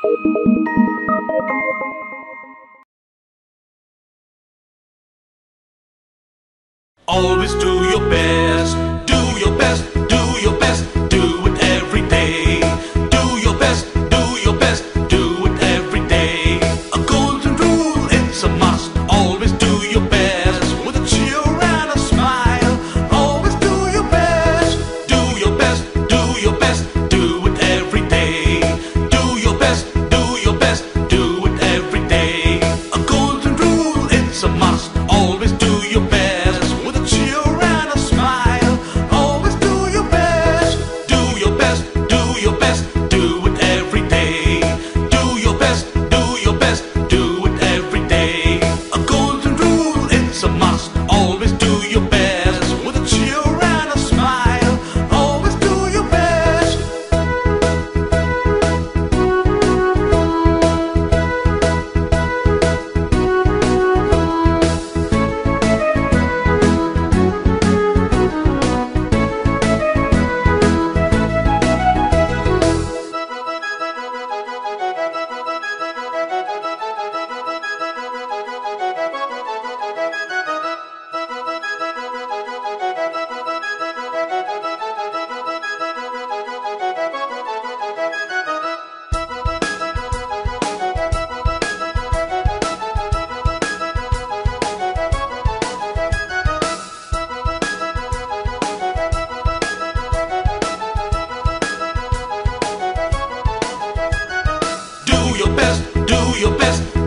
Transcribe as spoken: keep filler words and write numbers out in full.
Always do your best, do your best, do your best, do it every day. Do your best, do your best, do it every day. A golden rule, it's a must. Always do your best, with a cheer and a smile. Always do your best, do your best, do your best, do it every day. Do your best, do your best, do it every day. A golden rule, it's a must. Always do your best. Do your best, do your best.